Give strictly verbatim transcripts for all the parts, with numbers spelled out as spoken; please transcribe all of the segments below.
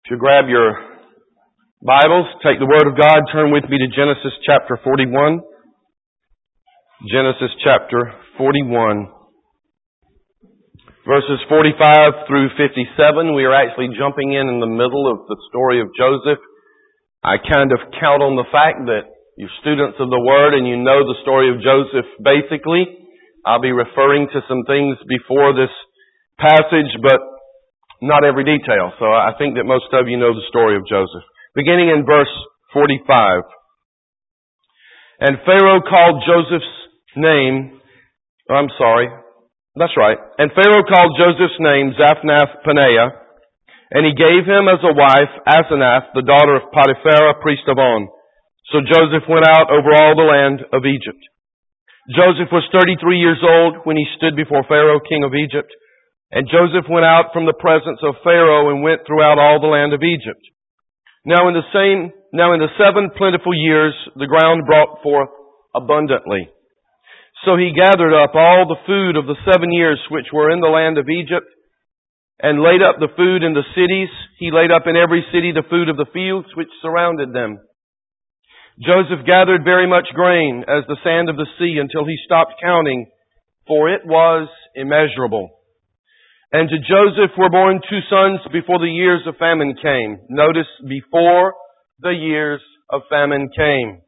To grab your Bibles, take the Word of God, turn with me to Genesis chapter forty-one. Genesis chapter forty-one. Verses forty-five through fifty-seven. We are actually jumping in in the middle of the story of Joseph. I kind of count on the fact that you're students of the Word and you know the story of Joseph basically. I'll be referring to some things before this passage, but not every detail. So I think that most of you know the story of Joseph. Beginning in verse forty-five. And Pharaoh called Joseph's name, oh, I'm sorry, that's right. And Pharaoh called Joseph's name Zaphnath-Paneah, and he gave him as a wife Asenath, the daughter of Potiphar, priest of On. So Joseph went out over all the land of Egypt. Joseph was thirty-three years old when he stood before Pharaoh, king of Egypt. And Joseph went out from the presence of Pharaoh and went throughout all the land of Egypt. Now in the same, now in the seven plentiful years, the ground brought forth abundantly. So he gathered up all the food of the seven years which were in the land of Egypt, and laid up the food in the cities. He laid up in every city the food of the fields which surrounded them. Joseph gathered very much grain, as the sand of the sea, until he stopped counting, for it was immeasurable. And to Joseph were born two sons before the years of famine came. Notice, before the years of famine came,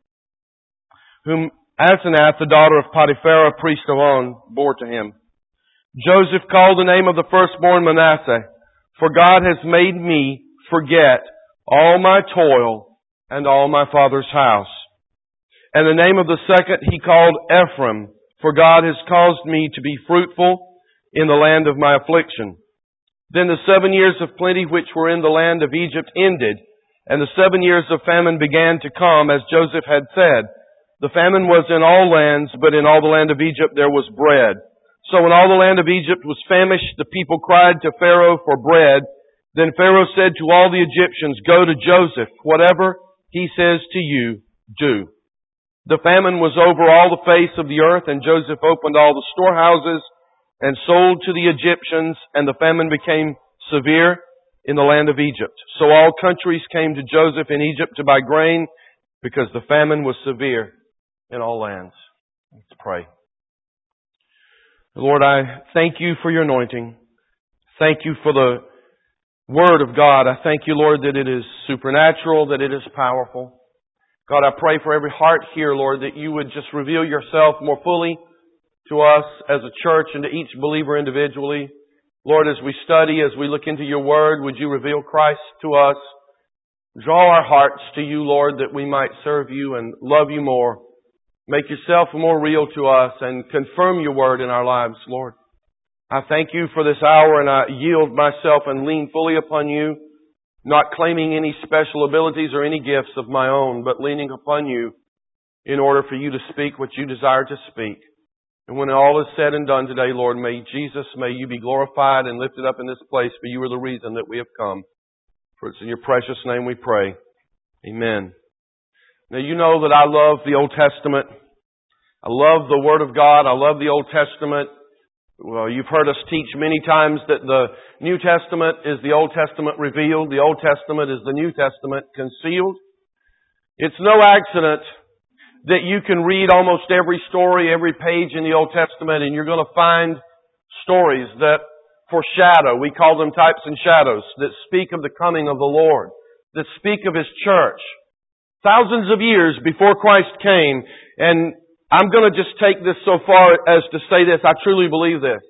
whom Asenath, the daughter of Potiphar, priest of On, bore to him. Joseph called the name of the firstborn Manasseh, for God has made me forget all my toil and all my father's house. And the name of the second he called Ephraim, for God has caused me to be fruitful in the land of my affliction. Then the seven years of plenty which were in the land of Egypt ended, and the seven years of famine began to come, as Joseph had said. The famine was in all lands, but in all the land of Egypt there was bread. So when all the land of Egypt was famished, the people cried to Pharaoh for bread. Then Pharaoh said to all the Egyptians, "Go to Joseph, whatever he says to you, do." The famine was over all the face of the earth, and Joseph opened all the storehouses and sold to the Egyptians, and the famine became severe in the land of Egypt. So all countries came to Joseph in Egypt to buy grain, because the famine was severe in all lands. Let's pray. Lord, I thank you for your anointing. Thank you for the Word of God. I thank you, Lord, that it is supernatural, that it is powerful. God, I pray for every heart here, Lord, that you would just reveal yourself more fully to us as a church and to each believer individually. Lord, as we study, as we look into your Word, would you reveal Christ to us? Draw our hearts to you, Lord, that we might serve you and love you more. Make yourself more real to us and confirm your Word in our lives, Lord. I thank you for this hour, and I yield myself and lean fully upon you, not claiming any special abilities or any gifts of my own, but leaning upon you in order for you to speak what you desire to speak. And when all is said and done today, Lord, may Jesus, may you be glorified and lifted up in this place, for you are the reason that we have come. For it's in your precious name we pray. Amen. Now, you know that I love the Old Testament. I love the Word of God. I love the Old Testament. Well, you've heard us teach many times that the New Testament is the Old Testament revealed. The Old Testament is the New Testament concealed. It's no accident that you can read almost every story, every page in the Old Testament, and you're going to find stories that foreshadow, we call them types and shadows, that speak of the coming of the Lord, that speak of His church. Thousands of years before Christ came, and I'm going to just take this so far as to say this, I truly believe this.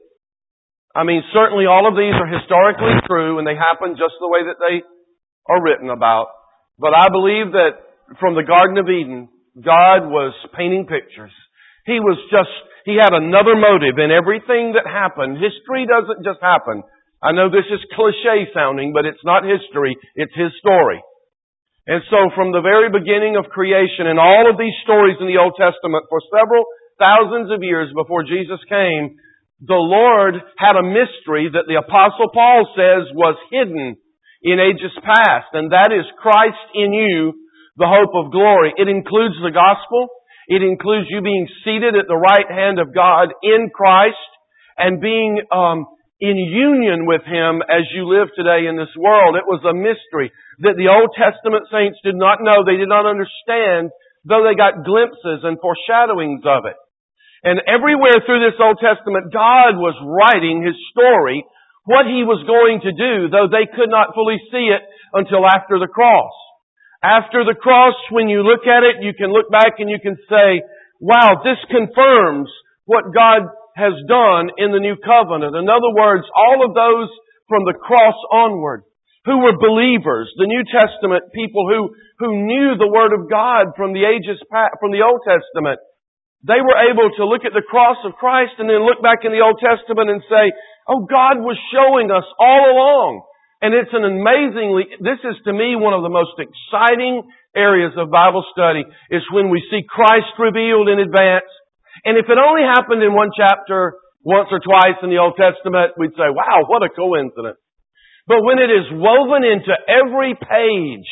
I mean, certainly all of these are historically true, and they happen just the way that they are written about. But I believe that from the Garden of Eden, God was painting pictures. He was just, He had another motive in everything that happened. History doesn't just happen. I know this is cliche sounding, but it's not history, it's His story. And so from the very beginning of creation and all of these stories in the Old Testament for several thousands of years before Jesus came, the Lord had a mystery that the Apostle Paul says was hidden in ages past, and that is Christ in you, the hope of glory. It includes the gospel. It includes you being seated at the right hand of God in Christ and being um, in union with Him as you live today in this world. It was a mystery that the Old Testament saints did not know. They did not understand, though they got glimpses and foreshadowings of it. And everywhere through this Old Testament, God was writing His story, what He was going to do, though they could not fully see it until after the cross. After the cross, when you look at it, you can look back and you can say, wow, this confirms what God has done in the New Covenant. In other words, all of those from the cross onward, who were believers, the New Testament people who, who knew the Word of God from the ages past, from the Old Testament, they were able to look at the cross of Christ and then look back in the Old Testament and say, oh, God was showing us all along. And it's an amazingly, this is to me one of the most exciting areas of Bible study, is when we see Christ revealed in advance. And if it only happened in one chapter, once or twice in the Old Testament, we'd say, wow, what a coincidence. But when it is woven into every page,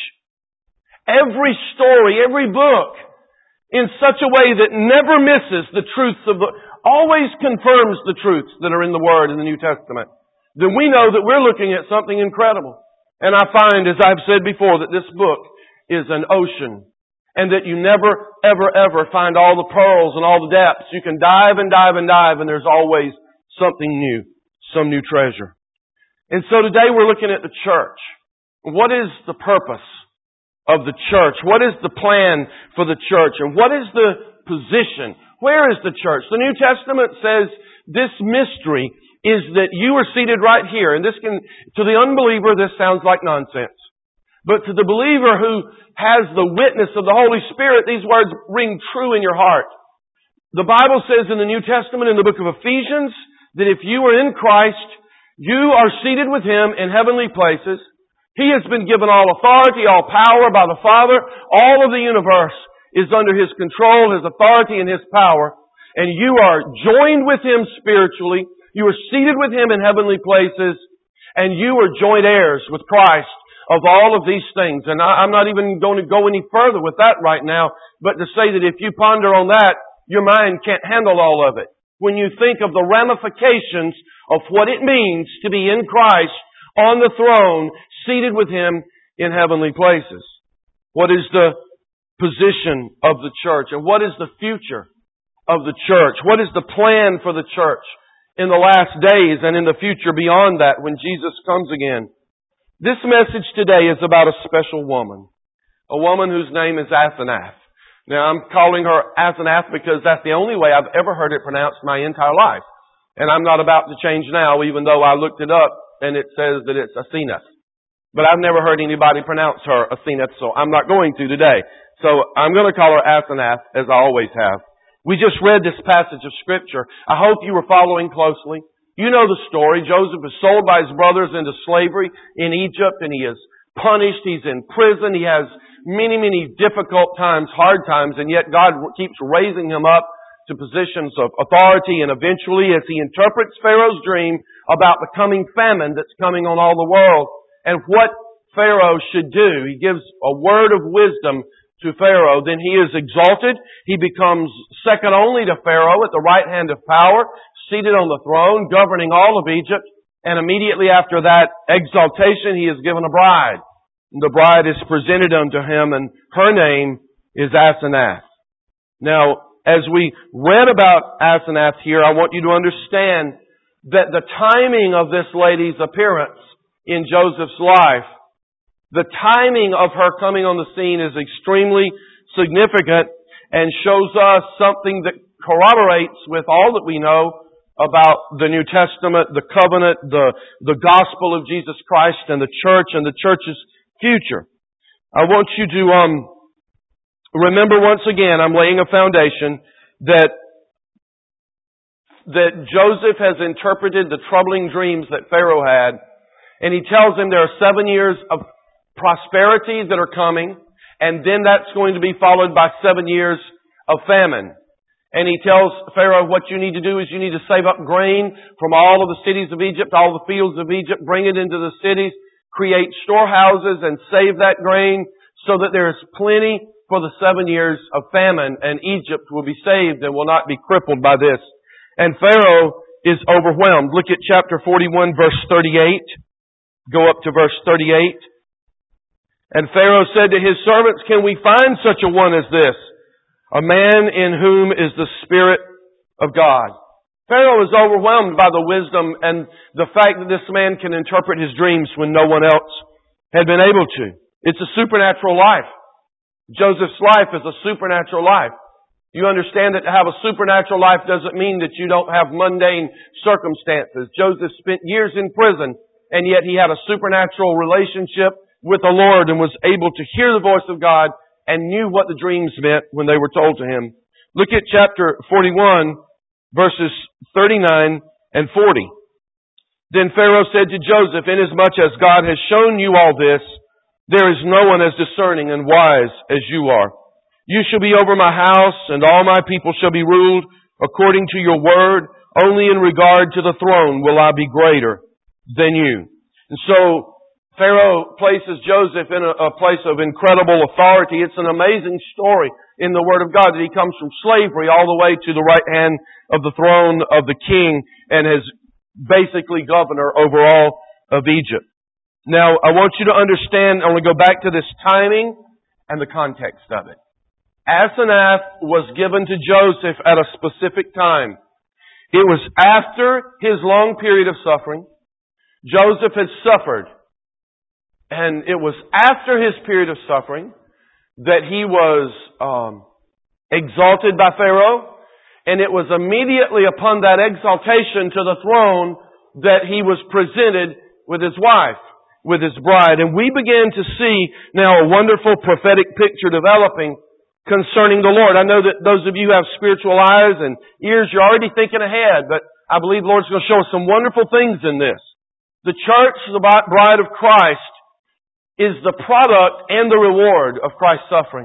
every story, every book, in such a way that never misses the truths of the, always confirms the truths that are in the Word in the New Testament, then we know that we're looking at something incredible. And I find, as I've said before, that this book is an ocean, and that you never, ever, ever find all the pearls and all the depths. You can dive and dive and dive, and there's always something new, some new treasure. And so today we're looking at the church. What is the purpose of the church? What is the plan for the church? And what is the position? Where is the church? The New Testament says this mystery is that you are seated right here. And this can, to the unbeliever, this sounds like nonsense. But to the believer who has the witness of the Holy Spirit, these words ring true in your heart. The Bible says in the New Testament, in the book of Ephesians, that if you are in Christ, you are seated with Him in heavenly places. He has been given all authority, all power by the Father. All of the universe is under His control, His authority, and His power. And you are joined with Him spiritually. You are seated with Him in heavenly places. And you are joint heirs with Christ of all of these things. And I, I'm not even going to go any further with that right now, but to say that if you ponder on that, your mind can't handle all of it. When you think of the ramifications of what it means to be in Christ, on the throne, seated with Him in heavenly places. What is the position of the church? And what is the future of the church? What is the plan for the church in the last days and in the future beyond that when Jesus comes again? This message today is about a special woman. A woman whose name is Asenath. Now I'm calling her Asenath because that's the only way I've ever heard it pronounced my entire life. And I'm not about to change now, even though I looked it up and it says that it's Asenath. But I've never heard anybody pronounce her Asenath, so I'm not going to today. So I'm going to call her Asenath, as I always have. We just read this passage of Scripture. I hope you were following closely. You know the story. Joseph is sold by his brothers into slavery in Egypt, and he is punished. He's in prison. He has many, many difficult times, hard times, and yet God keeps raising him up to positions of authority, and eventually, as he interprets Pharaoh's dream about the coming famine that's coming on all the world, and what Pharaoh should do, he gives a word of wisdom to Pharaoh. Then he is exalted. He becomes second only to Pharaoh at the right hand of power, seated on the throne, governing all of Egypt. And immediately after that exaltation, he is given a bride. The bride is presented unto him, and her name is Asenath. Now, as we read about Asenath here, I want you to understand that the timing of this lady's appearance in Joseph's life, the timing of her coming on the scene is extremely significant and shows us something that corroborates with all that we know about the New Testament, the covenant, the, the gospel of Jesus Christ and the church and the church's future. I want you to um, remember once again, I'm laying a foundation that that Joseph has interpreted the troubling dreams that Pharaoh had, and he tells him there are seven years of prosperity that are coming, and then that's going to be followed by seven years of famine. And he tells Pharaoh, what you need to do is you need to save up grain from all of the cities of Egypt, all the fields of Egypt, bring it into the cities, create storehouses and save that grain so that there is plenty for the seven years of famine, and Egypt will be saved and will not be crippled by this. And Pharaoh is overwhelmed. Look at chapter forty-one, verse thirty-eight. Go up to verse thirty-eight. And Pharaoh said to his servants, "Can we find such a one as this? A man in whom is the Spirit of God." Pharaoh is overwhelmed by the wisdom and the fact that this man can interpret his dreams when no one else had been able to. It's a supernatural life. Joseph's life is a supernatural life. You understand that to have a supernatural life doesn't mean that you don't have mundane circumstances. Joseph spent years in prison, and yet he had a supernatural relationship with the Lord and was able to hear the voice of God and knew what the dreams meant when they were told to him. Look at chapter forty-one, verses thirty-nine and forty. Then Pharaoh said to Joseph, "Inasmuch as God has shown you all this, there is no one as discerning and wise as you are. You shall be over my house, and all my people shall be ruled according to your word. Only in regard to the throne will I be greater than you." And so Pharaoh places Joseph in a, a place of incredible authority. It's an amazing story in the Word of God that he comes from slavery all the way to the right hand of the throne of the king and is basically governor over all of Egypt. Now, I want you to understand, I want to go back to this timing and the context of it. Asenath was given to Joseph at a specific time. It was after his long period of suffering. Joseph had suffered. And it was after his period of suffering that he was um, exalted by Pharaoh. And it was immediately upon that exaltation to the throne that he was presented with his wife, with his bride. And we began to see now a wonderful prophetic picture developing concerning the Lord. I know that those of you who have spiritual eyes and ears, you're already thinking ahead, but I believe the Lord's going to show us some wonderful things in this. The church, the bride of Christ, is the product and the reward of Christ's suffering.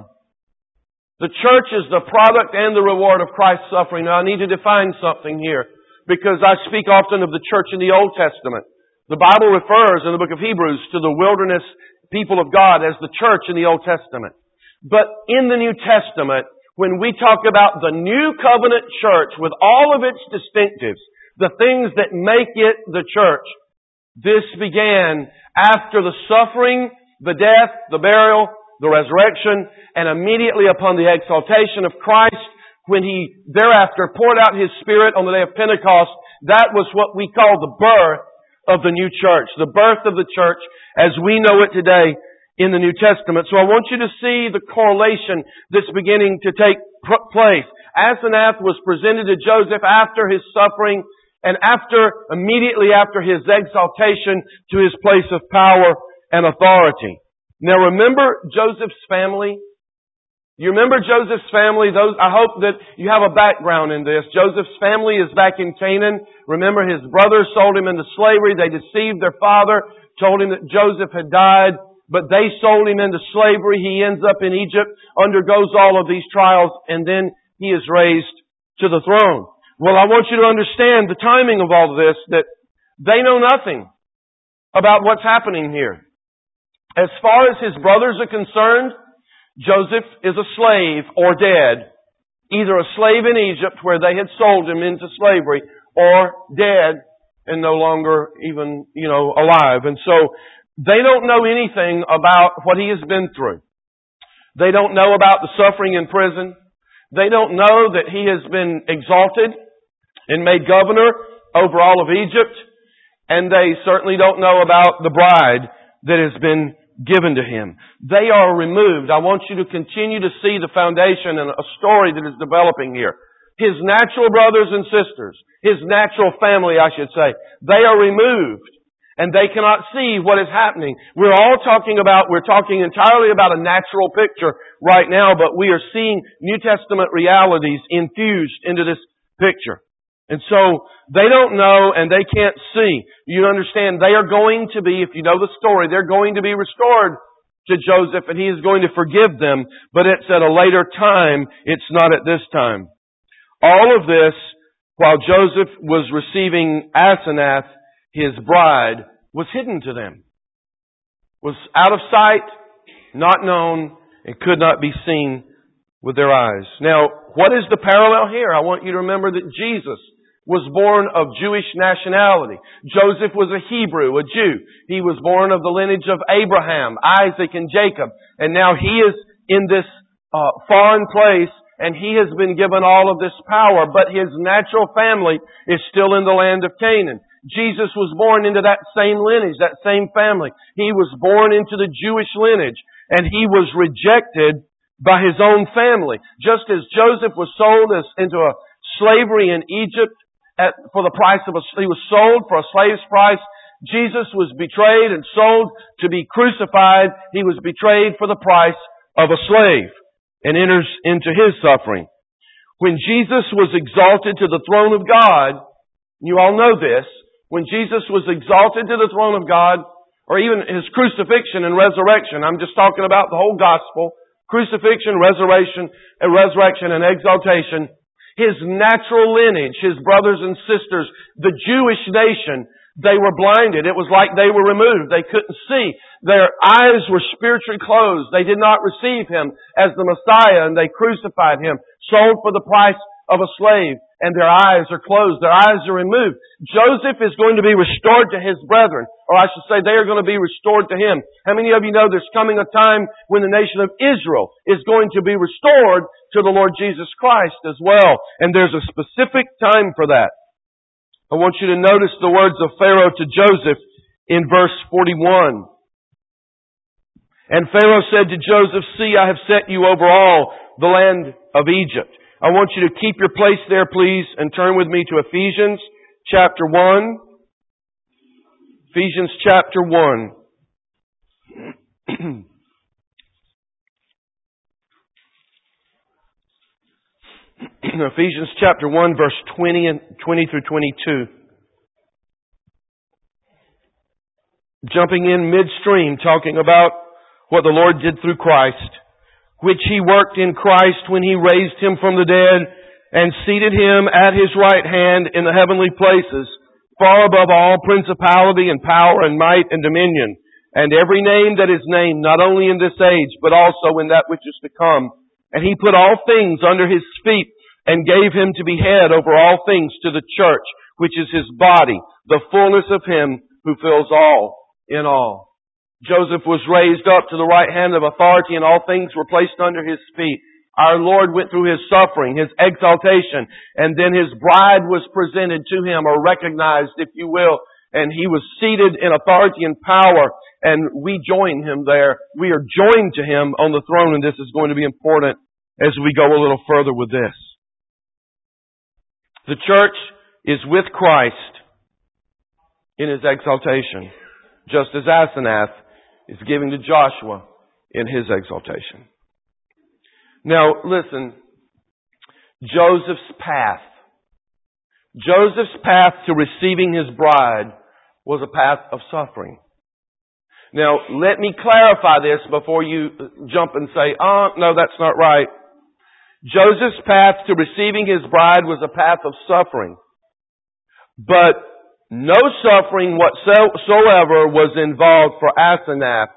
The church is the product and the reward of Christ's suffering. Now I need to define something here, because I speak often of the church in the Old Testament. The Bible refers in the book of Hebrews to the wilderness people of God as the church in the Old Testament. But in the New Testament, when we talk about the new covenant church with all of its distinctives, the things that make it the church, this began after the suffering, the death, the burial, the resurrection, and immediately upon the exaltation of Christ, when He thereafter poured out His Spirit on the day of Pentecost. That was what we call the birth of the new church, the birth of the church as we know it today in the New Testament. So I want you to see the correlation that's beginning to take place. Asenath was presented to Joseph after his suffering and after, immediately after his exaltation to his place of power and authority. Now remember Joseph's family? You remember Joseph's family? Those, I hope that you have a background in this. Joseph's family is back in Canaan. Remember his brothers sold him into slavery. They deceived their father, told him that Joseph had died, but they sold him into slavery. He ends up in Egypt, undergoes all of these trials, and then he is raised to the throne. Well, I want you to understand the timing of all of this, that they know nothing about what's happening here. As far as his brothers are concerned, Joseph is a slave or dead. Either a slave in Egypt where they had sold him into slavery, or dead and no longer even, you know, alive. And so they don't know anything about what he has been through. They don't know about the suffering in prison. They don't know that he has been exalted and made governor over all of Egypt. And they certainly don't know about the bride that has been given to him. They are removed. I want you to continue to see the foundation and a story that is developing here. His natural brothers and sisters, his natural family, I should say, they are removed and they cannot see what is happening. We're all talking about, we're talking entirely about a natural picture right now, but we are seeing New Testament realities infused into this picture. And so, they don't know and they can't see. You understand, they are going to be, if you know the story, they're going to be restored to Joseph and he is going to forgive them, but it's at a later time, it's not at this time. All of this, while Joseph was receiving Asenath, his bride, was hidden to them. Was out of sight, not known, and could not be seen with their eyes. Now, what is the parallel here? I want you to remember that Jesus was born of Jewish nationality. Joseph was a Hebrew, a Jew. He was born of the lineage of Abraham, Isaac, and Jacob. And now he is in this uh, foreign place, and he has been given all of this power, but his natural family is still in the land of Canaan. Jesus was born into that same lineage, that same family. He was born into the Jewish lineage, and he was rejected by his own family. Just as Joseph was sold as, into a slavery in Egypt, At, for the price of a, he was sold for a slave's price. Jesus was betrayed and sold to be crucified. He was betrayed for the price of a slave and enters into his suffering. When Jesus was exalted to the throne of God, you all know this, when Jesus was exalted to the throne of God, or even his crucifixion and resurrection, I'm just talking about the whole gospel, crucifixion, resurrection, and resurrection and exaltation, his natural lineage, his brothers and sisters, the Jewish nation, they were blinded. It was like they were removed. They couldn't see. Their eyes were spiritually closed. They did not receive Him as the Messiah, and they crucified Him, sold for the price of a slave, and their eyes are closed. Their eyes are removed. Joseph is going to be restored to his brethren, or I should say they are going to be restored to him. How many of you know there's coming a time when the nation of Israel is going to be restored to the Lord Jesus Christ as well? And there's a specific time for that. I want you to notice the words of Pharaoh to Joseph in verse forty-one. And Pharaoh said to Joseph, "See, I have set you over all the land of Egypt." I want you to keep your place there, please, and turn with me to Ephesians chapter one. Ephesians chapter one. Ephesians chapter one, verse twenty and twenty through twenty-two. Jumping in midstream, talking about what the Lord did through Christ, which He worked in Christ when He raised Him from the dead and seated Him at His right hand in the heavenly places, far above all principality and power and might and dominion, and every name that is named, not only in this age, but also in that which is to come. And He put all things under His feet and gave Him to be head over all things to the church, which is His body, the fullness of Him who fills all in all. Joseph was raised up to the right hand of authority, and all things were placed under His feet. Our Lord went through His suffering, His exaltation, and then His bride was presented to Him, or recognized, if you will, and He was seated in authority and power, and we join Him there. We are joined to Him on the throne, and this is going to be important as we go a little further with this. The church is with Christ in His exaltation, just as Asenath is giving to Joshua in his exaltation. Now, listen, Joseph's path. Joseph's path to receiving his bride was a path of suffering. Now, let me clarify this before you jump and say, oh, no, that's not right. Joseph's path to receiving his bride was a path of suffering. But no suffering whatsoever was involved for Asenath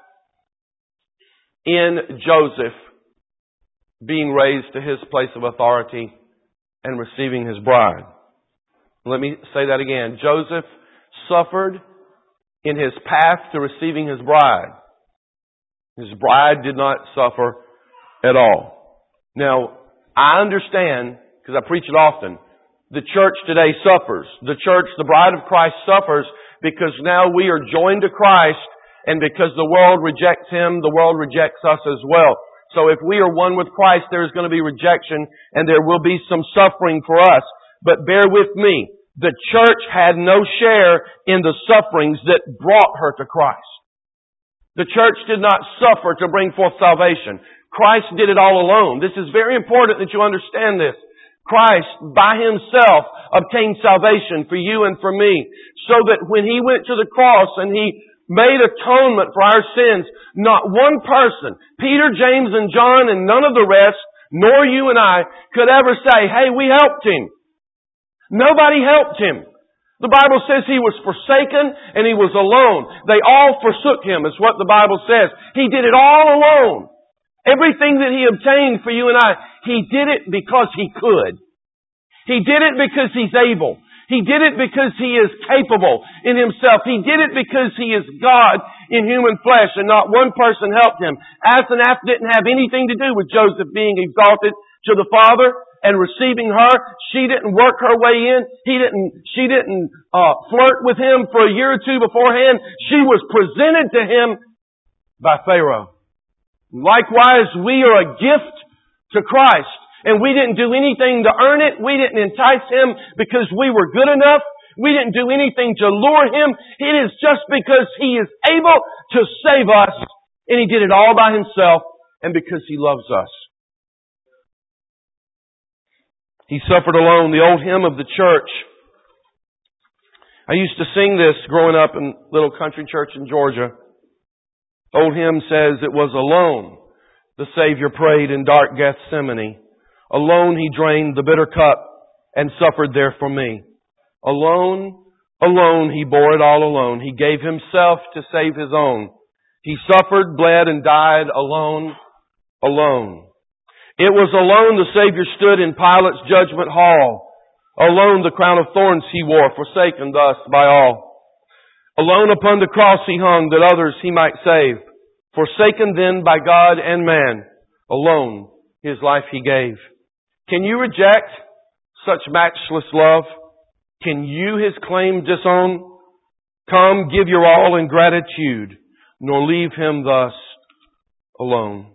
in Joseph being raised to his place of authority and receiving his bride. Let me say that again. Joseph suffered in his path to receiving his bride. His bride did not suffer at all. Now, I understand, because I preach it often, the church today suffers. The church, the bride of Christ, suffers because now we are joined to Christ, and because the world rejects Him, the world rejects us as well. So if we are one with Christ, there is going to be rejection, and there will be some suffering for us. But bear with me. The church had no share in the sufferings that brought her to Christ. The church did not suffer to bring forth salvation. Christ did it all alone. This is very important that you understand this. Christ, by Himself, obtained salvation for you and for me, so that when He went to the cross and He made atonement for our sins, not one person, Peter, James, and John, and none of the rest, nor you and I, could ever say, hey, we helped Him. Nobody helped Him. The Bible says He was forsaken and He was alone. They all forsook Him, is what the Bible says. He did it all alone. Everything that He obtained for you and I, He did it because He could. He did it because He's able. He did it because He is capable in Himself. He did it because He is God in human flesh, and not one person helped Him. Asenath didn't have anything to do with Joseph being exalted to the Father and receiving her. She didn't work her way in. He didn't, she didn't uh, flirt with him for a year or two beforehand. She was presented to him by Pharaoh. Likewise, we are a gift to Christ. And we didn't do anything to earn it. We didn't entice Him because we were good enough. We didn't do anything to lure Him. It is just because He is able to save us. And He did it all by Himself and because He loves us. He suffered alone. The old hymn of the church. I used to sing this growing up in a little country church in Georgia. Old hymn says, it was alone the Savior prayed in dark Gethsemane. Alone He drained the bitter cup and suffered there for me. Alone, alone He bore it all alone. He gave Himself to save His own. He suffered, bled, and died alone, alone. It was alone the Savior stood in Pilate's judgment hall. Alone the crown of thorns He wore, forsaken thus by all. Alone upon the cross He hung that others He might save. Forsaken then by God and man. Alone His life He gave. Can you reject such matchless love? Can you His claim disown? Come, give your all in gratitude, nor leave Him thus alone.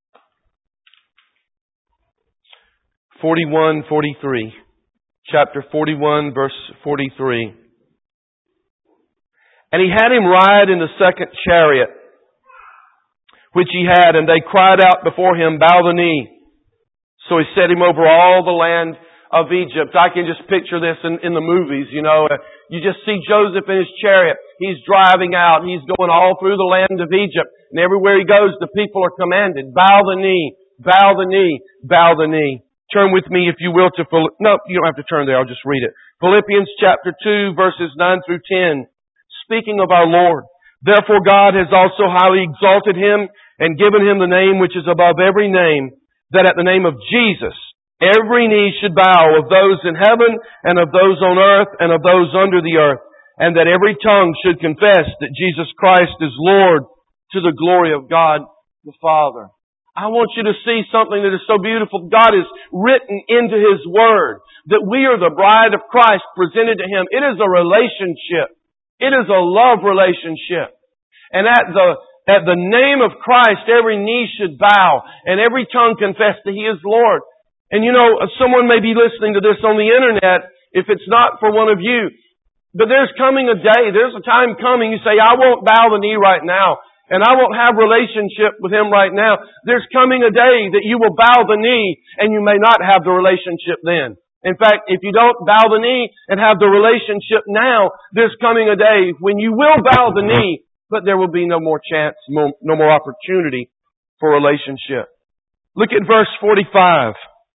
forty-one forty-three. Chapter forty-one, verse forty-three. And He had him ride in the second chariot, which He had, and they cried out before Him, bow the knee. So He set him over all the land of Egypt. I can just picture this in, in the movies, you know. You just see Joseph in his chariot. He's driving out. He's going all through the land of Egypt. And everywhere he goes, the people are commanded, bow the knee, bow the knee, bow the knee. Turn with me, if you will, to Philippians. No, you don't have to turn there. I'll just read it. Philippians chapter two, verses nine through ten. Speaking of our Lord. Therefore God has also highly exalted Him and given Him the name which is above every name, that at the name of Jesus, every knee should bow, of those in heaven and of those on earth and of those under the earth, and that every tongue should confess that Jesus Christ is Lord, to the glory of God the Father. I want you to see something that is so beautiful. God has written into His Word that we are the bride of Christ presented to Him. It is a relationship. It is a love relationship. And at the At the name of Christ, every knee should bow and every tongue confess that He is Lord. And you know, someone may be listening to this on the internet if it's not for one of you. But there's coming a day, there's a time coming, you say, I won't bow the knee right now. And I won't have relationship with Him right now. There's coming a day that you will bow the knee and you may not have the relationship then. In fact, if you don't bow the knee and have the relationship now, there's coming a day when you will bow the knee, but there will be no more chance, no, no more opportunity for relationship. Look at verse forty-five.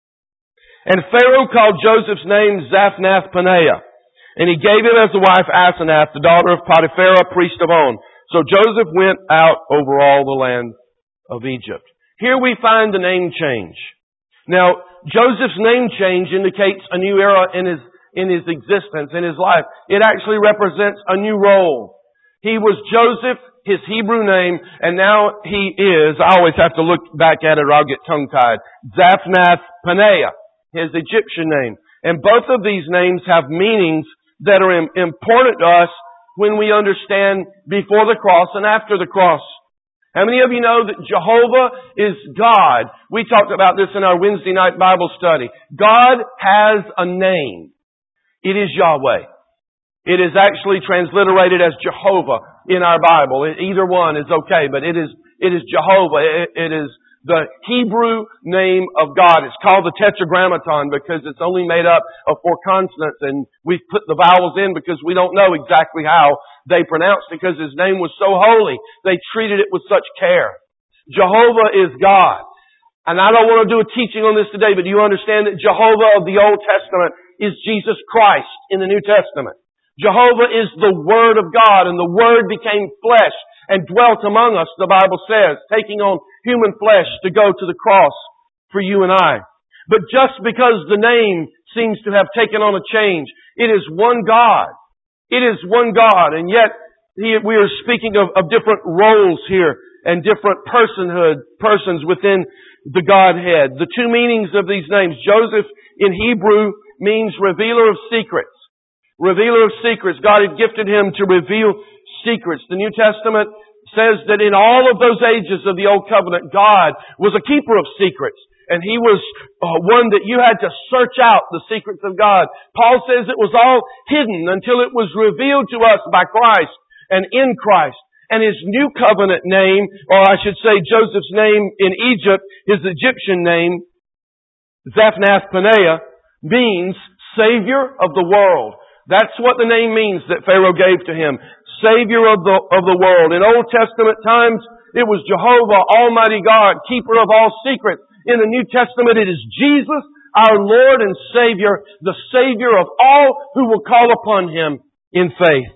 And Pharaoh called Joseph's name Zaphnath-Paneah, and he gave him as a wife Asenath, the daughter of Potiphar, priest of On. So Joseph went out over all the land of Egypt. Here we find the name change. Now, Joseph's name change indicates a new era in his, in his existence, in his life. It actually represents a new role. He was Joseph, his Hebrew name, and now he is, I always have to look back at it or I'll get tongue-tied, Zaphnath-Paneah, his Egyptian name. And both of these names have meanings that are important to us when we understand before the cross and after the cross. How many of you know that Jehovah is God? We talked about this in our Wednesday night Bible study. God has a name. It is Yahweh. It is actually transliterated as Jehovah in our Bible. Either one is okay, but it is, it is Jehovah. It, it is the Hebrew name of God. It's called the Tetragrammaton because it's only made up of four consonants, and we've put the vowels in because we don't know exactly how they pronounced it because His name was so holy. They treated it with such care. Jehovah is God. And I don't want to do a teaching on this today, but do you understand that Jehovah of the Old Testament is Jesus Christ in the New Testament? Jehovah is the Word of God, and the Word became flesh and dwelt among us, the Bible says, taking on human flesh to go to the cross for you and I. But just because the name seems to have taken on a change, It is one God. It is one God. And yet, he, we are speaking of, of different roles here and different personhood, persons within the Godhead. The two meanings of these names. Joseph in Hebrew means revealer of secrets. Revealer of secrets. God had gifted him to reveal secrets. The New Testament says that in all of those ages of the Old Covenant, God was a keeper of secrets. And He was uh, one that you had to search out the secrets of God. Paul says it was all hidden until it was revealed to us by Christ and in Christ. And his new covenant name, or I should say Joseph's name in Egypt, his Egyptian name, Zaphnath-Paneah, means Savior of the world. That's what the name means that Pharaoh gave to him. Savior of the, of the world. In Old Testament times, it was Jehovah, Almighty God, keeper of all secrets. In the New Testament, it is Jesus, our Lord and Savior, the Savior of all who will call upon Him in faith.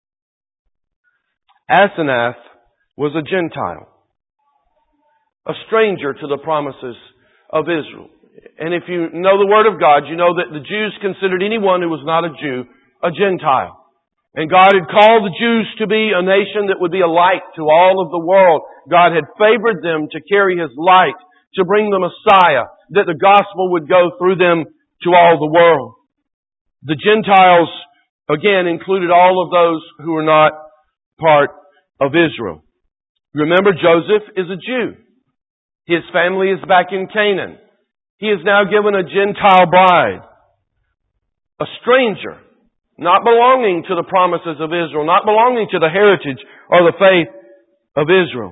Asenath was a Gentile, a stranger to the promises of Israel. And if you know the Word of God, you know that the Jews considered anyone who was not a Jew a Gentile. And God had called the Jews to be a nation that would be a light to all of the world. God had favored them to carry His light, to bring the Messiah, that the gospel would go through them to all the world. The Gentiles, again, included all of those who were not part of Israel. Remember, Joseph is a Jew. His family is back in Canaan. He is now given a Gentile bride. A stranger, not belonging to the promises of Israel, not belonging to the heritage or the faith of Israel.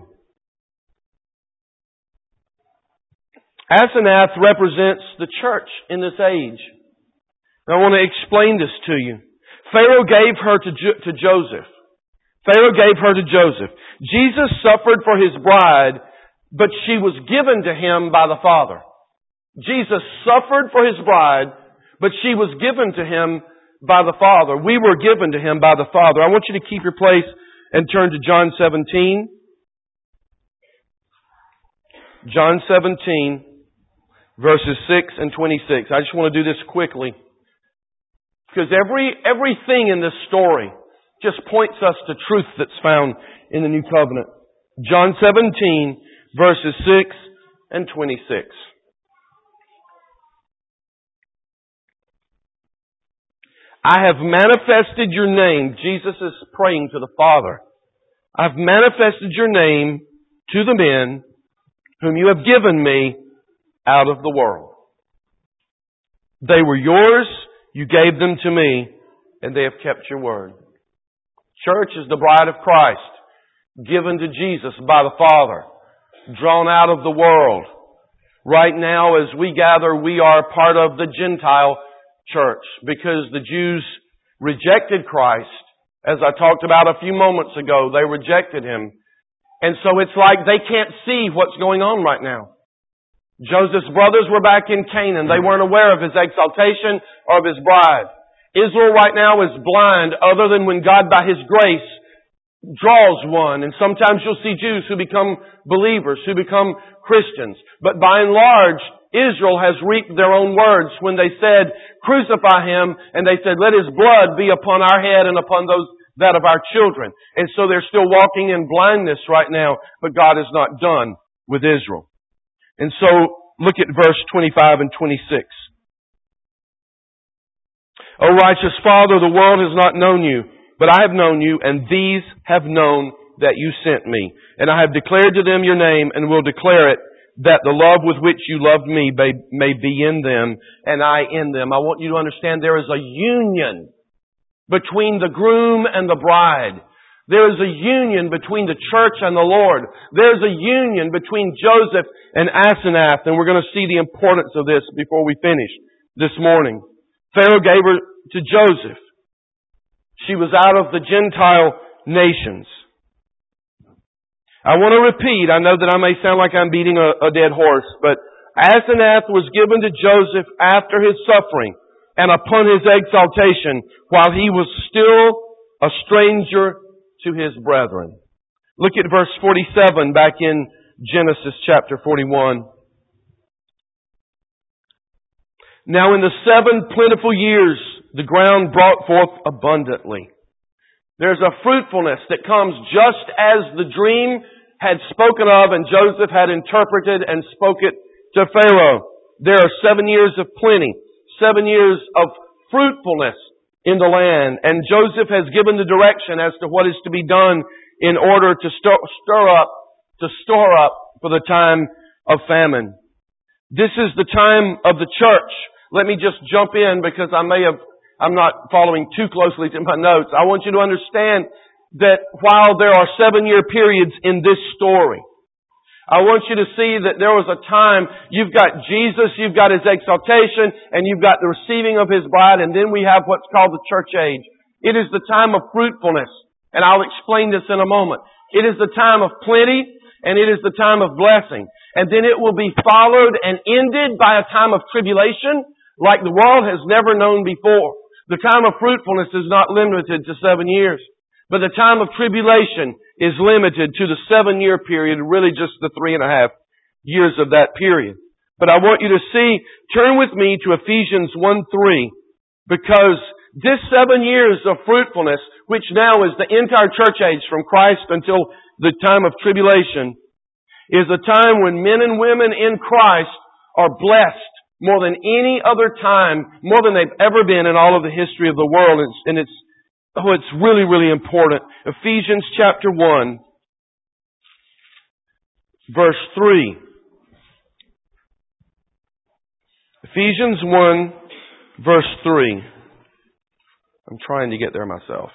Asenath represents the church in this age. And I want to explain this to you. Pharaoh gave her to, jo- to Joseph. Pharaoh gave her to Joseph. Jesus suffered for His bride, but she was given to Him by the Father. Jesus suffered for His bride, but she was given to Him by the Father. We were given to Him by the Father. I want you to keep your place and turn to John seventeen. John seventeen, verses six and twenty-six. I just want to do this quickly, because every everything in this story just points us to truth that's found in the New Covenant. John seventeen, verses six and twenty-six. I have manifested your name. Jesus is praying to the Father. I've manifested your name to the men whom you have given me out of the world. They were yours, you gave them to me, and they have kept your word. Church is the bride of Christ, given to Jesus by the Father, drawn out of the world. Right now, as we gather, we are part of the Gentile church, because the Jews rejected Christ. As I talked about a few moments ago, they rejected Him. And so it's like they can't see what's going on right now. Joseph's brothers were back in Canaan. They weren't aware of his exaltation or of his bride. Israel right now is blind, other than when God by His grace draws one. And sometimes you'll see Jews who become believers, who become Christians. But by and large, Israel has reaped their own words when they said, crucify Him, and they said, let His blood be upon our head and upon those that of our children. And so they're still walking in blindness right now, but God is not done with Israel. And so, look at verse twenty-five and twenty-six. O righteous Father, the world has not known you, but I have known you, and these have known that you sent me. And I have declared to them your name, and will declare it, that the love with which you loved me may, may be in them, and I in them. I want you to understand there is a union between the groom and the bride. There is a union between the church and the Lord. There's a union between Joseph and Asenath, and we're going to see the importance of this before we finish this morning. Pharaoh gave her to Joseph. She was out of the Gentile nations. I want to repeat, I know that I may sound like I'm beating a, a dead horse, but Asenath was given to Joseph after his suffering and upon his exaltation, while he was still a stranger to his brethren. Look at verse forty-seven back in Genesis chapter forty-one. Now in the seven plentiful years the ground brought forth abundantly. There's a fruitfulness that comes just as the dream had spoken of and Joseph had interpreted and spoke it to Pharaoh. There are seven years of plenty, seven years of fruitfulness in the land. And Joseph has given the direction as to what is to be done in order to stir, stir up, to store up for the time of famine. This is the time of the church. Let me just jump in because I may have, I'm not following too closely to my notes. I want you to understand that while there are seven year periods in this story, I want you to see that there was a time, you've got Jesus, you've got His exaltation, and you've got the receiving of His bride, and then we have what's called the church age. It is the time of fruitfulness, and I'll explain this in a moment. It is the time of plenty, and it is the time of blessing. And then it will be followed and ended by a time of tribulation, like the world has never known before. The time of fruitfulness is not limited to seven years. But the time of tribulation is limited to the seven year period, really just the three and a half years of that period. But I want you to see, turn with me to Ephesians one three, because this seven years of fruitfulness, which now is the entire church age from Christ until the time of tribulation, is a time when men and women in Christ are blessed more than any other time, more than they've ever been in all of the history of the world. And it's Oh, it's really, really important. Ephesians chapter one, verse three. Ephesians one, verse three. I'm trying to get there myself.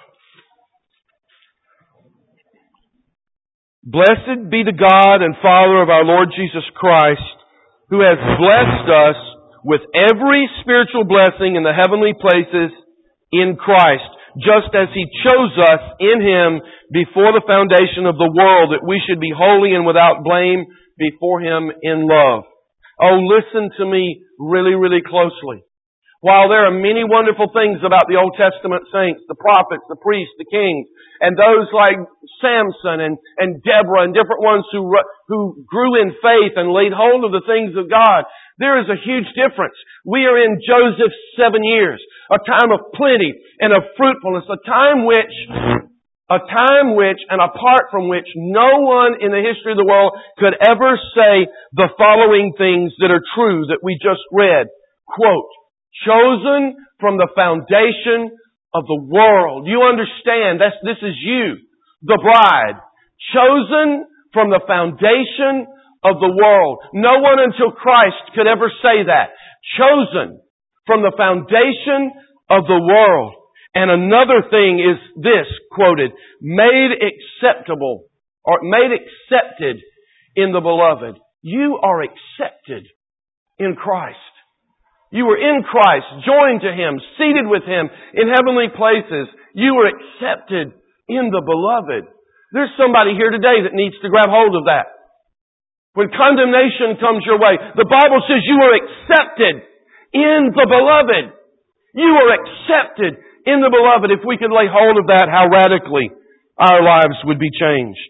Blessed be the God and Father of our Lord Jesus Christ, who has blessed us with every spiritual blessing in the heavenly places in Christ, just as He chose us in Him before the foundation of the world, that we should be holy and without blame before Him in love. Oh, listen to me really, really closely. While there are many wonderful things about the Old Testament saints, the prophets, the priests, the kings, and those like Samson and, and Deborah and different ones who, who grew in faith and laid hold of the things of God, there is a huge difference. We are in Joseph's seven years, a time of plenty and of fruitfulness, a time which, a time which, and apart from which no one in the history of the world could ever say the following things that are true that we just read. Quote, chosen from the foundation of the world. You understand, that's, this is you, the bride. Chosen from the foundation of the world. No one until Christ could ever say that. Chosen from the foundation of the world. And another thing is this, quoted, made acceptable, or made accepted in the beloved. You are accepted in Christ. You were in Christ, joined to Him, seated with Him in heavenly places. You were accepted in the beloved. There's somebody here today that needs to grab hold of that. When condemnation comes your way, the Bible says you are accepted in the beloved. You are accepted in the beloved. If we could lay hold of that, how radically our lives would be changed.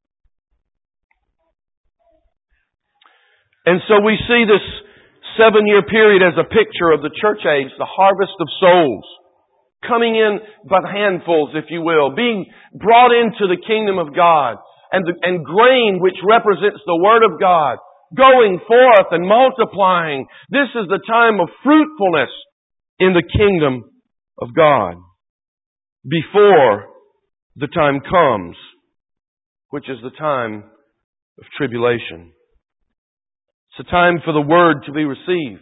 And so we see this seven-year period as a picture of the church age, the harvest of souls, coming in by handfuls, if you will, being brought into the kingdom of God, and, the, and grain which represents the Word of God, going forth and multiplying. This is the time of fruitfulness in the kingdom of God, before the time comes, which is the time of tribulation. It's a time for the Word to be received.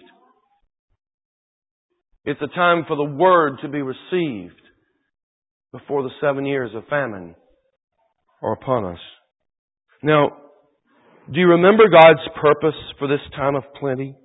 It's a time for the Word to be received before the seven years of famine are upon us. Now, do you remember God's purpose for this time of plenty?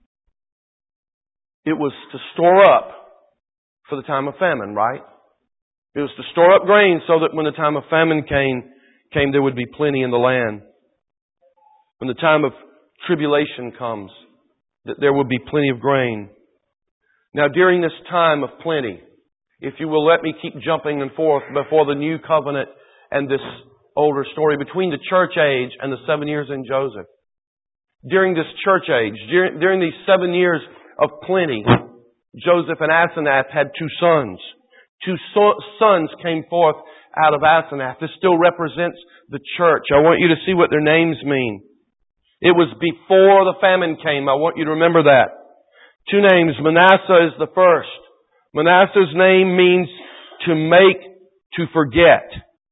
It was to store up for the time of famine, right? It was to store up grain so that when the time of famine came, came there would be plenty in the land. When the time of tribulation comes, that there will be plenty of grain. Now, during this time of plenty, if you will let me keep jumping and forth before the new covenant and this older story between the church age and the seven years in Joseph. During this church age, during, during these seven years of plenty, Joseph and Asenath had two sons. Two so- sons came forth out of Asenath. This still represents the church. I want you to see what their names mean. It was before the famine came. I want you to remember that. Two names. Manasseh is the first. Manasseh's name means to make, to forget.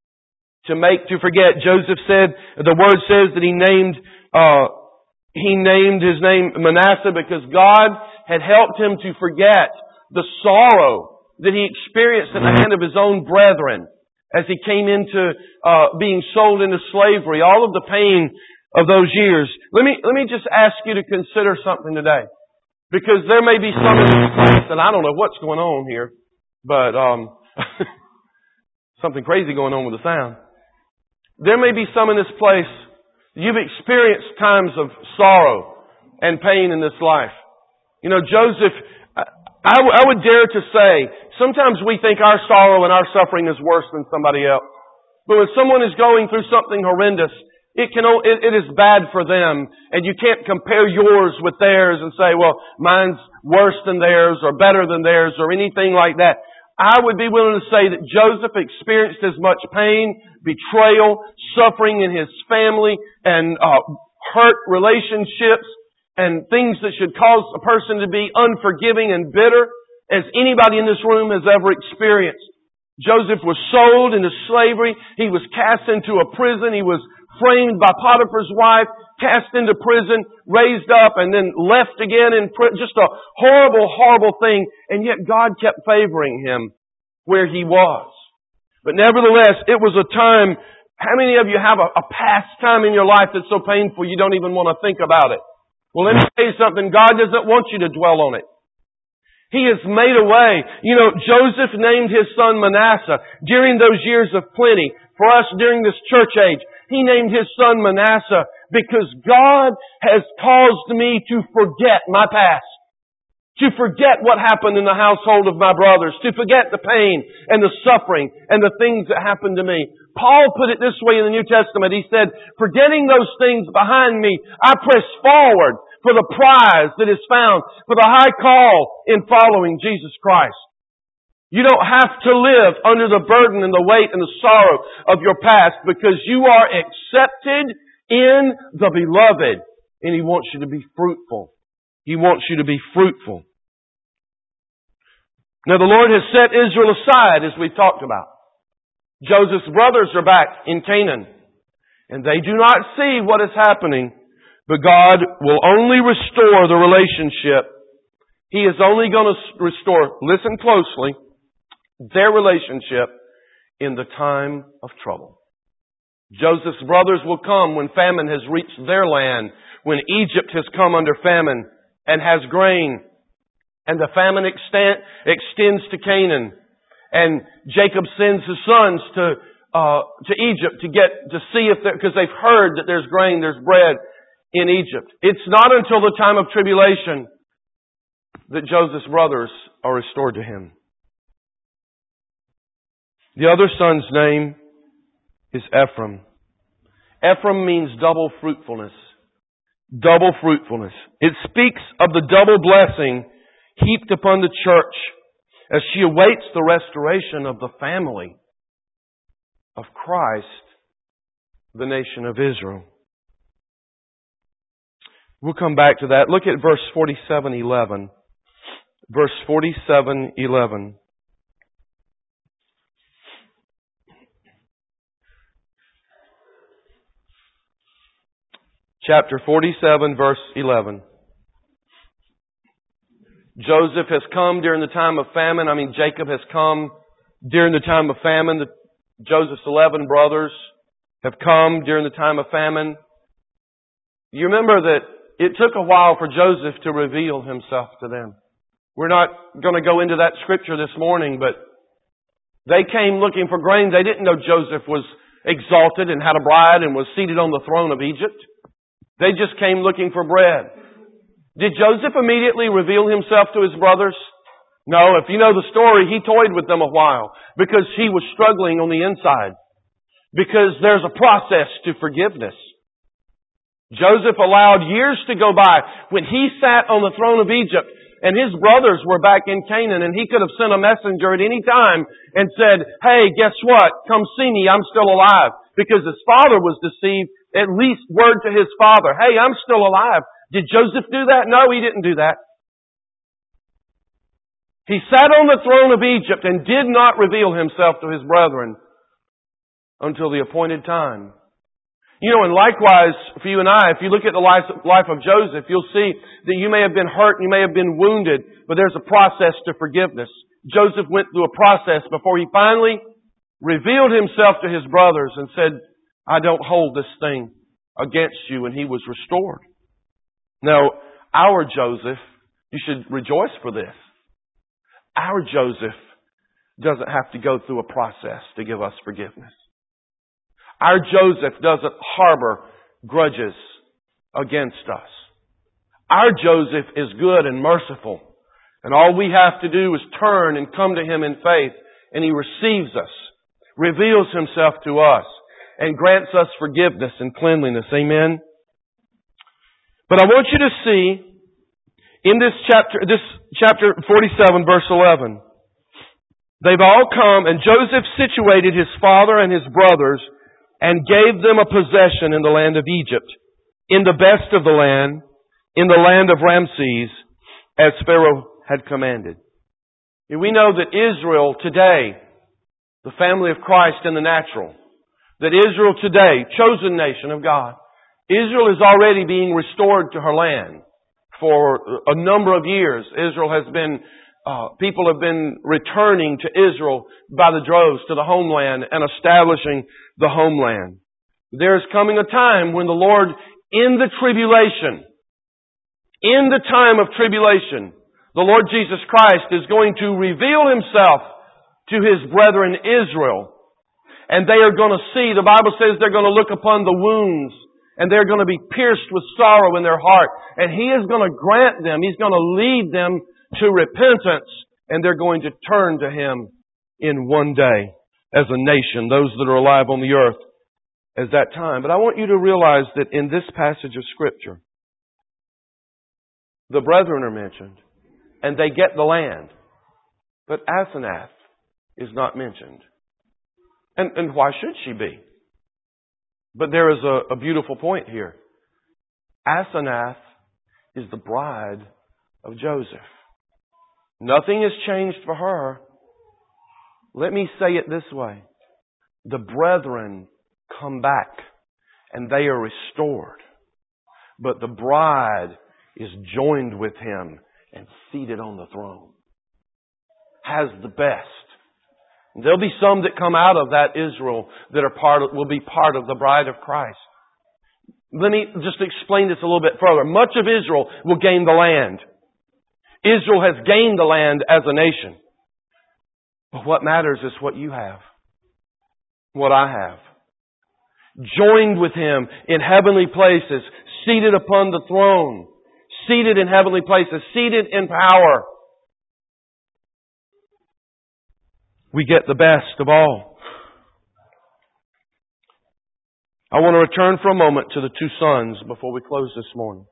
To make, to forget. Joseph said, the word says that he named, uh, he named his name Manasseh because God had helped him to forget the sorrow that he experienced at the hand of his own brethren as he came into, uh, being sold into slavery. All of the pain of those years. Let me, let me just ask you to consider something today. Because there may be some in this place, and I don't know what's going on here, but, um, something crazy going on with the sound. There may be some in this place, you've experienced times of sorrow and pain in this life. You know, Joseph, I, I would dare to say, sometimes we think our sorrow and our suffering is worse than somebody else. But when someone is going through something horrendous, it can, it, it is bad for them, and you can't compare yours with theirs and say, well, mine's worse than theirs or better than theirs or anything like that. I would be willing to say that Joseph experienced as much pain, betrayal, suffering in his family, and uh, hurt relationships, and things that should cause a person to be unforgiving and bitter as anybody in this room has ever experienced. Joseph was sold into slavery. He was cast into a prison. He was framed by Potiphar's wife, cast into prison, raised up, and then left again in prison. Just a horrible, horrible thing. And yet God kept favoring him where he was. But nevertheless, it was a time. How many of you have a, a past time in your life that's so painful you don't even want to think about it? Well, let me tell you something. God doesn't want you to dwell on it. He has made a way. You know, Joseph named his son Manasseh during those years of plenty. For us during this church age, he named his son Manasseh because God has caused me to forget my past. To forget what happened in the household of my brothers. To forget the pain and the suffering and the things that happened to me. Paul put it this way in the New Testament. He said, forgetting those things behind me, I press forward for the prize that is found, for the high call in following Jesus Christ. You don't have to live under the burden and the weight and the sorrow of your past because you are accepted in the Beloved. And He wants you to be fruitful. He wants you to be fruitful. Now the Lord has set Israel aside as we've talked about. Joseph's brothers are back in Canaan. And they do not see what is happening. But God will only restore the relationship. He is only going to restore, listen closely, their relationship in the time of trouble. Joseph's brothers will come when famine has reached their land, when Egypt has come under famine and has grain, and the famine extend, extends to Canaan, and Jacob sends his sons to uh, to Egypt to get to see if there, because they've heard that there's grain, there's bread in Egypt. It's not until the time of tribulation that Joseph's brothers are restored to him. The other son's name is Ephraim. Ephraim means double fruitfulness. Double fruitfulness. It speaks of the double blessing heaped upon the church as she awaits the restoration of the family of Christ, the nation of Israel. We'll come back to that. Look at verse forty-seven eleven. Verse forty-seven eleven. Chapter forty-seven, verse eleven. Joseph has come during the time of famine. I mean, Jacob has come during the time of famine. The, Joseph's eleven brothers have come during the time of famine. You remember that it took a while for Joseph to reveal himself to them. We're not going to go into that scripture this morning, but they came looking for grain. They didn't know Joseph was exalted and had a bride and was seated on the throne of Egypt. They just came looking for bread. Did Joseph immediately reveal himself to his brothers? No, if you know the story, he toyed with them a while because he was struggling on the inside. Because there's a process to forgiveness. Joseph allowed years to go by when he sat on the throne of Egypt And his brothers were back in Canaan, and he could have sent a messenger at any time and said, hey, guess what? Come see me, I'm still alive. Because his father was deceived, at least word to his father, hey, I'm still alive. Did Joseph do that? No, he didn't do that. He sat on the throne of Egypt and did not reveal himself to his brethren until the appointed time. You know, and likewise for you and I, if you look at the life of Joseph, you'll see that you may have been hurt, you may have been wounded, but there's a process to forgiveness. Joseph went through a process before he finally revealed himself to his brothers and said, I don't hold this thing against you, and he was restored. Now, our Joseph, you should rejoice for this. Our Joseph doesn't have to go through a process to give us forgiveness. Our Joseph doesn't harbor grudges against us. Our Joseph is good and merciful. And all we have to do is turn and come to Him in faith, and He receives us, reveals Himself to us, and grants us forgiveness and cleanliness. Amen? But I want you to see in this chapter, this chapter forty-seven, verse eleven, they've all come, and Joseph situated his father and his brothers and gave them a possession in the land of Egypt, in the best of the land, in the land of Ramses, as Pharaoh had commanded. And we know that Israel today, the family of Christ in the natural, that Israel today, chosen nation of God, Israel is already being restored to her land. For a number of years, Israel has been, uh, people have been returning to Israel by the droves to the homeland and establishing the homeland. There is coming a time when the Lord, in the tribulation, in the time of tribulation, the Lord Jesus Christ is going to reveal Himself to His brethren Israel. And they are going to see, the Bible says they're going to look upon the wounds, and they're going to be pierced with sorrow in their heart. And He is going to grant them, He's going to lead them to repentance. And they're going to turn to Him in one day as a nation, those that are alive on the earth as that time. But I want you to realize that in this passage of Scripture, the brethren are mentioned, and they get the land. But Asenath is not mentioned. And, and why should she be? But there is a, a beautiful point here. Asenath is the bride of Joseph. Nothing has changed for her. Let me say it this way. The brethren come back and they are restored. But the bride is joined with him and seated on the throne. Has the best. There'll be some that come out of that Israel that are part of, will be part of the bride of Christ. Let me just explain this a little bit further. Much of Israel will gain the land. Israel has gained the land as a nation. But what matters is what you have. What I have. Joined with Him in heavenly places, seated upon the throne, seated in heavenly places, seated in power. We get the best of all. I want to return for a moment to the two sons before we close this morning.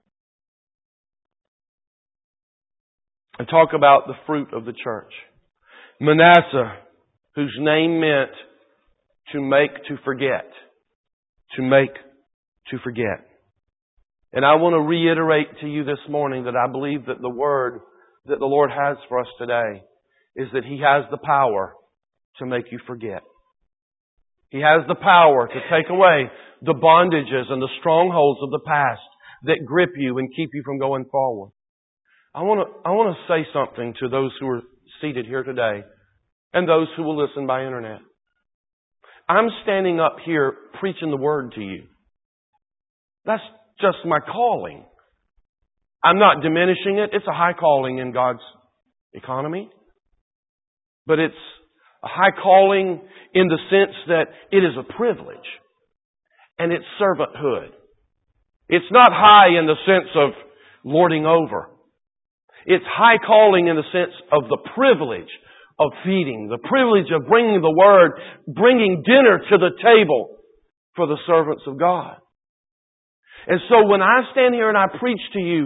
And talk about the fruit of the church. Manasseh, whose name meant to make to forget. To make to forget. And I want to reiterate to you this morning that I believe that the word that the Lord has for us today is that He has the power to make you forget. He has the power to take away the bondages and the strongholds of the past that grip you and keep you from going forward. I want to, I want to say something to those who are seated here today and those who will listen by internet. I'm standing up here preaching the Word to you. That's just my calling. I'm not diminishing it. It's a high calling in God's economy. But it's a high calling in the sense that it is a privilege. And it's servanthood. It's not high in the sense of lording over. It's high calling in the sense of the privilege of feeding, the privilege of bringing the Word, bringing dinner to the table for the servants of God. And so when I stand here and I preach to you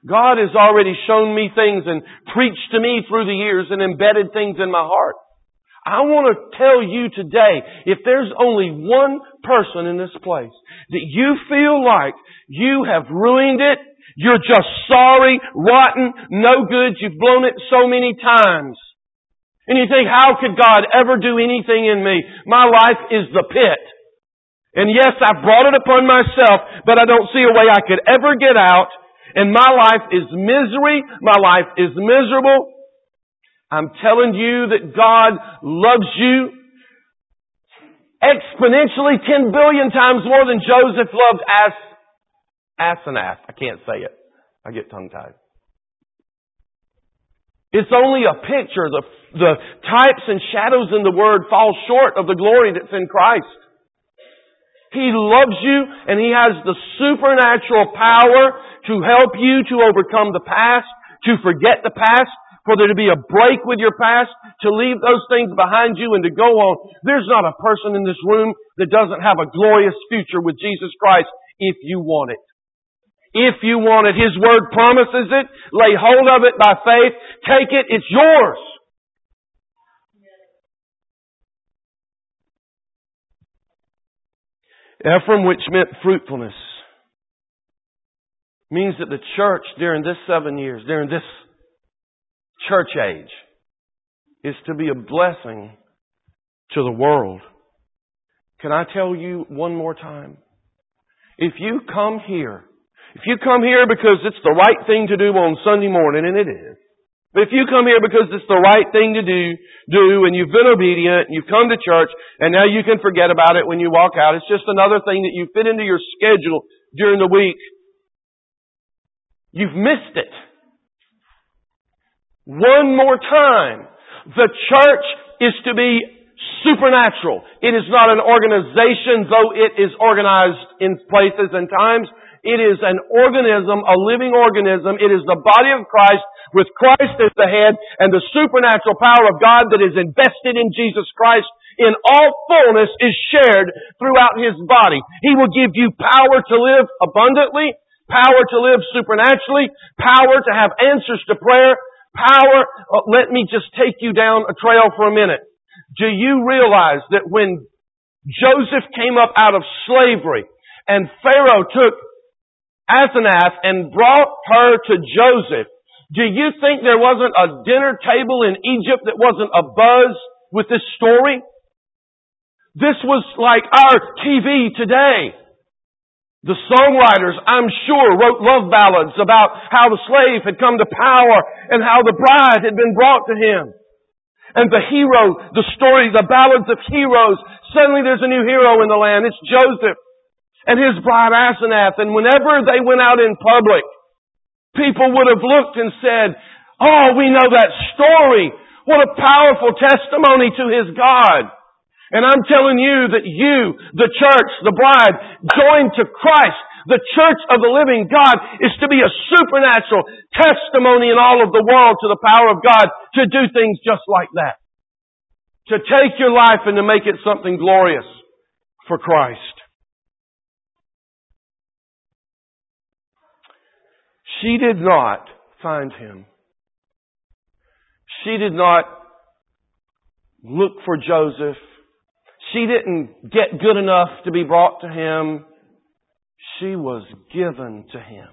God has already shown me things and preached to me through the years and embedded things in my heart. I want to tell you today, if there's only one person in this place that you feel like you have ruined it, you're just sorry, rotten, no good, you've blown it so many times. And you think, how could God ever do anything in me? My life is the pit. And yes, I've brought it upon myself, but I don't see a way I could ever get out. And my life is misery. My life is miserable. I'm telling you that God loves you exponentially ten billion times more than Joseph loved As, Asenath. I can't say it. I get tongue-tied. It's only a picture. The, the types and shadows in the Word fall short of the glory that's in Christ. He loves you and He has the supernatural power to help you to overcome the past, to forget the past, for there to be a break with your past, to leave those things behind you and to go on. There's not a person in this room that doesn't have a glorious future with Jesus Christ if you want it. If you want it. His Word promises it. Lay hold of it by faith. Take it. It's yours. Ephraim, which meant fruitfulness, means that the church during this seven years, during this church age, is to be a blessing to the world. Can I tell you one more time? If you come here, if you come here because it's the right thing to do on Sunday morning, and it is, but if you come here because it's the right thing to do, do, and you've been obedient, and you've come to church, and now you can forget about it when you walk out, it's just another thing that you fit into your schedule during the week, you've missed it. One more time. The church is to be supernatural. It is not an organization, though it is organized in places and times. It is an organism, a living organism. It is the body of Christ with Christ as the head and the supernatural power of God that is invested in Jesus Christ in all fullness is shared throughout His body. He will give you power to live abundantly, power to live supernaturally, power to have answers to prayer, power. Oh, let me just take you down a trail for a minute. Do you realize that when Joseph came up out of slavery and Pharaoh took Asenath and brought her to Joseph, do you think there wasn't a dinner table in Egypt that wasn't abuzz with this story? This was like our T V today. The songwriters, I'm sure, wrote love ballads about how the slave had come to power and how the bride had been brought to him. And the hero, the story, the ballads of heroes, suddenly there's a new hero in the land. It's Joseph and his bride Asenath. And whenever they went out in public, people would have looked and said, oh, we know that story. What a powerful testimony to His God. And I'm telling you that you, the church, the bride, joined to Christ, the church of the living God, is to be a supernatural testimony in all of the world to the power of God to do things just like that. To take your life and to make it something glorious for Christ. She did not find him. She did not look for Joseph. She didn't get good enough to be brought to him. She was given to him.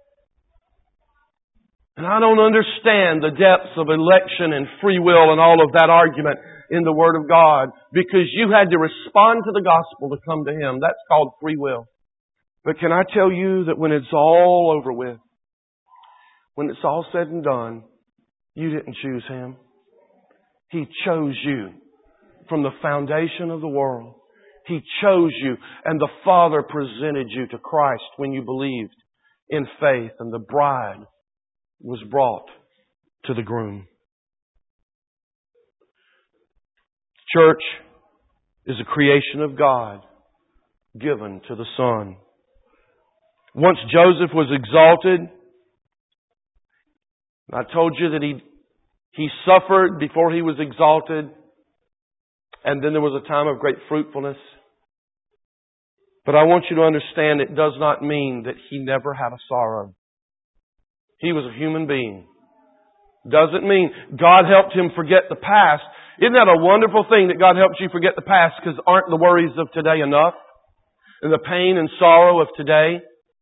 And I don't understand the depths of election and free will and all of that argument in the Word of God, because you had to respond to the gospel to come to Him. That's called free will. But can I tell you that when it's all over with, when it's all said and done, you didn't choose Him. He chose you from the foundation of the world. He chose you, and the Father presented you to Christ when you believed in faith, and the bride was brought to the groom. Church is a creation of God given to the Son. Once Joseph was exalted, I told you that he he suffered before he was exalted, and then there was a time of great fruitfulness. But I want you to understand, it does not mean that he never had a sorrow. He was a human being. Doesn't mean God helped him forget the past. Isn't that a wonderful thing that God helps you forget the past? Because aren't the worries of today enough? And the pain and sorrow of today?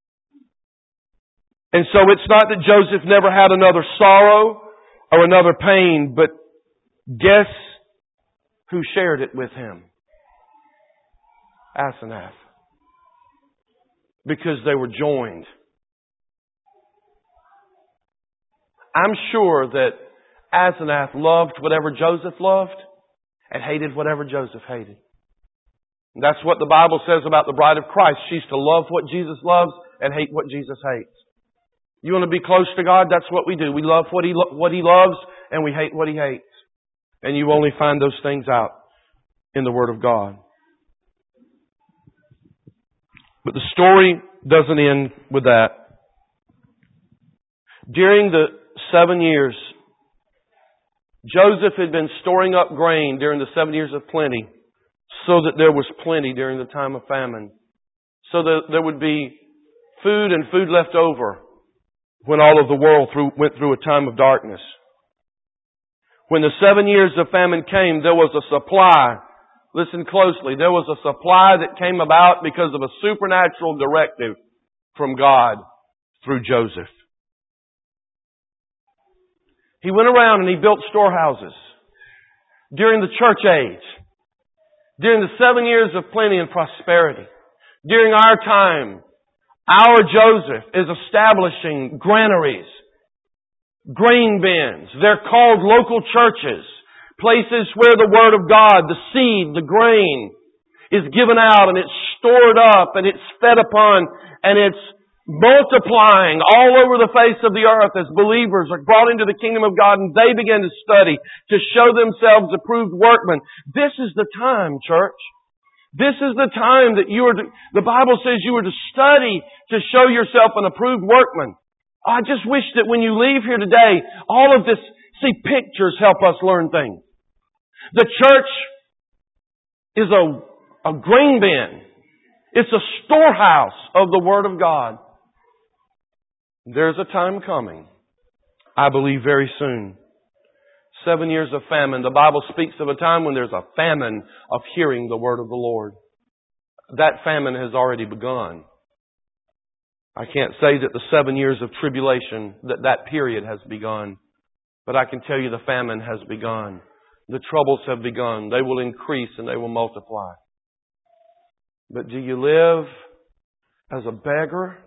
And so it's not that Joseph never had another sorrow or another pain, but guess who shared it with him? Asenath. Because they were joined. I'm sure that Asenath loved whatever Joseph loved and hated whatever Joseph hated. And that's what the Bible says about the bride of Christ. She's to love what Jesus loves and hate what Jesus hates. You want to be close to God? That's what we do. We love what He lo- what He loves and we hate what He hates. And you only find those things out in the Word of God. But the story doesn't end with that. During the seven years, Joseph had been storing up grain during the seven years of plenty so that there was plenty during the time of famine. So that there would be food and food left over when all of the world through, went through a time of darkness. When the seven years of famine came, there was a supply. Listen closely. There was a supply that came about because of a supernatural directive from God through Joseph. He went around and he built storehouses during the church age, during the seven years of plenty and prosperity. During our time, our Joseph is establishing granaries, grain bins. They're called local churches, places where the Word of God, the seed, the grain, is given out and it's stored up and it's fed upon and it's multiplying all over the face of the earth as believers are brought into the kingdom of God and they begin to study to show themselves approved workmen. This is the time, church. This is the time that you are to, the Bible says you are to study to show yourself an approved workman. I just wish that when you leave here today, all of this, see, pictures help us learn things. The church is a, a grain bin. It's a storehouse of the Word of God. There's a time coming, I believe very soon. Seven years of famine. The Bible speaks of a time when there's a famine of hearing the Word of the Lord. That famine has already begun. I can't say that the seven years of tribulation, that that period has begun. But I can tell you the famine has begun. The troubles have begun. They will increase and they will multiply. But do you live as a beggar,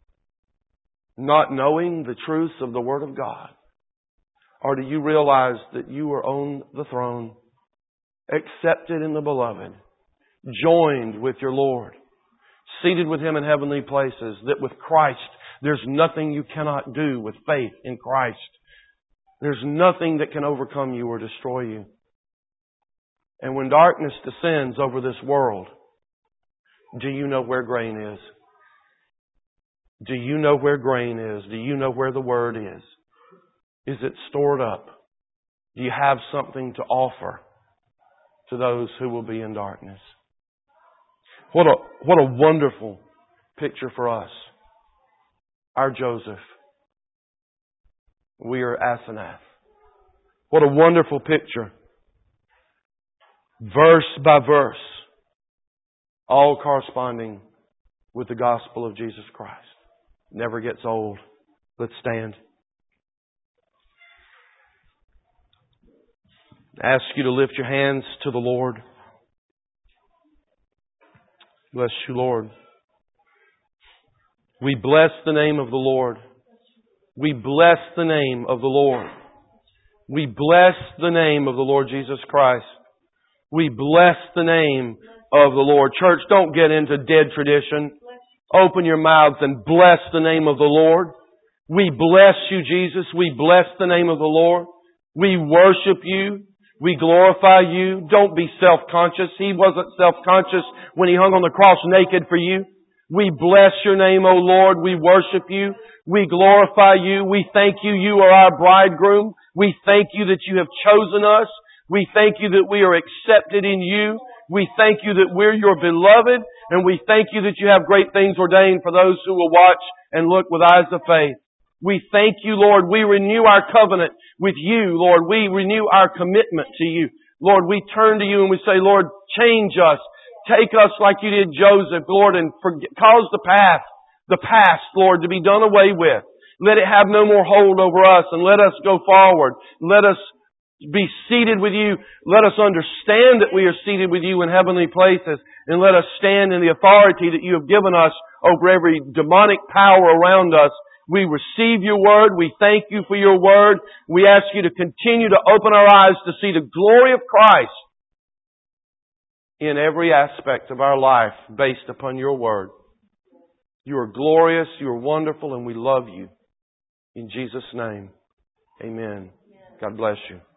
not knowing the truths of the Word of God? Or do you realize that you are on the throne, accepted in the Beloved, joined with your Lord, seated with Him in heavenly places, that with Christ there's nothing you cannot do with faith in Christ. There's nothing that can overcome you or destroy you. And when darkness descends over this world, do you know where grain is? Do you know where grain is? Do you know where the Word is? Is it stored up? Do you have something to offer to those who will be in darkness? What a, what a wonderful picture for us. Our Joseph. We are Asenath. What a wonderful picture. Verse by verse. All corresponding with the gospel of Jesus Christ. Never gets old. Let's stand. I ask you to lift your hands to the Lord. Bless you, Lord. We bless the name of the Lord. We bless the name of the Lord. We bless the name of the Lord Jesus Christ. We bless the name of the Lord. Church, don't get into dead tradition. Open your mouths and bless the name of the Lord. We bless you, Jesus. We bless the name of the Lord. We worship you. We glorify you. Don't be self-conscious. He wasn't self-conscious when He hung on the cross naked for you. We bless your name, O Lord. We worship you. We glorify you. We thank you. You are our bridegroom. We thank you that you have chosen us. We thank you that we are accepted in you. We thank you that we're your beloved. And we thank you that you have great things ordained for those who will watch and look with eyes of faith. We thank You, Lord. We renew our covenant with You, Lord. We renew our commitment to You. Lord, we turn to You and we say, Lord, change us. Take us like You did Joseph, Lord, and forget, cause the past, the past, Lord, to be done away with. Let it have no more hold over us, and let us go forward. Let us be seated with You. Let us understand that we are seated with You in heavenly places, and let us stand in the authority that You have given us over every demonic power around us. We receive Your Word. We thank You for Your Word. We ask You to continue to open our eyes to see the glory of Christ in every aspect of our life based upon Your Word. You are glorious, You are wonderful, and we love You. In Jesus' name, amen. God bless you.